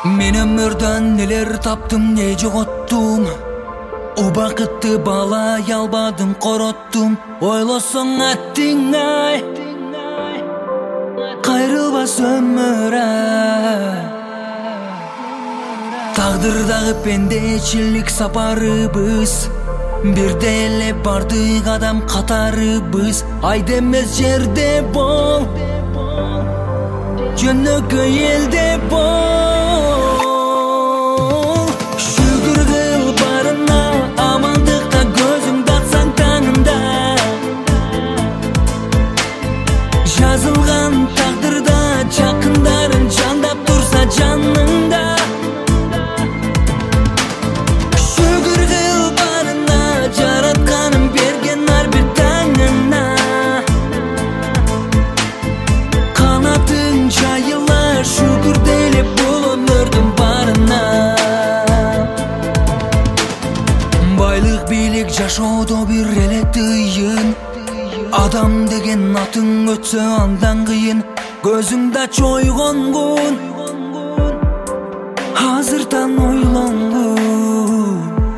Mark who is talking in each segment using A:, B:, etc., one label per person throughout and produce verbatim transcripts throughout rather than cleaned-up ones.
A: Мен өмірден нелер таптым, не жоғоттум. Убакытты балай албадым, короттум. Ойлосоң аттың ай, кайрылбас өмүр ай. Тагдырдагы пендечилик сапарыбыз, бирде эле бардык адам катарыбыз. Айда эмес жерде бол, жөнөкөй элде бол. Шүгүр кыл барына, амандыкка көзүңдү ачсаң таңында. Жазылган тагдырда жакындарың жандап турса жаныңда. Шүгүр кыл барына, жаратканым берген ар бир таңына. Канатың жайыла, шүгүр деле бул өмүрдүн барына. Байлык бийлик жашоодо бир эле тыйын. Адам деген атың өтсө андан кыйын. Көзүңдө чойгонгун, азырдан ойлонгун.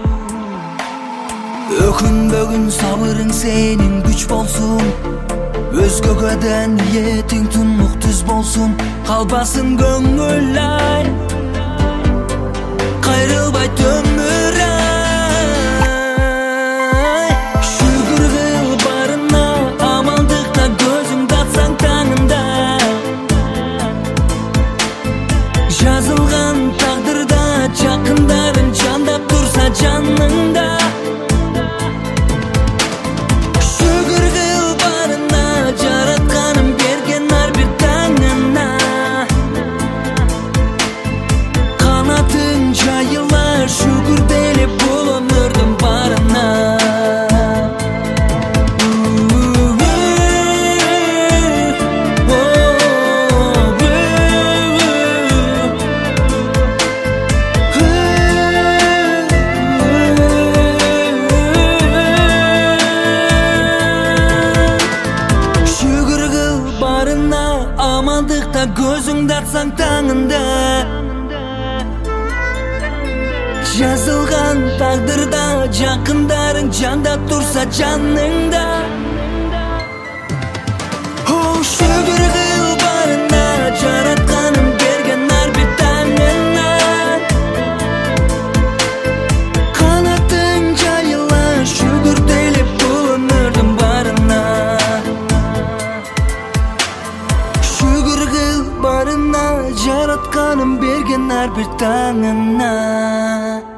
A: Өкүнбөгүн сабырың сенин күч болсун. Өзгөгө да ниетиң тунук түз болсун. Калбасын көңүл ай, кайрылбайт өмүр ай. Шүгүр кыл барына, амандыкта көзүңдү ачсаң таңында. Жазылган тагдырда жакындарың жандап турса жаныңда. Шүгүр кыл барына, жаратканым берген ар бир таңына. Канатың жайыла, шүгүр деле бул өмүрдүн барына. Шүгүр кыл барына, амандыкта көзүңдү ачсаң таңында. Жазылган тагдырда жакындарың жандап турса жаныңда. О, шүгүр кыл барына, жаратканым берген ар бир таңына. Канатың жайыла, шүгүр деле бул өмүрдүн барына. Шүгүр кыл барына, жаратканым берген ар бир таңына.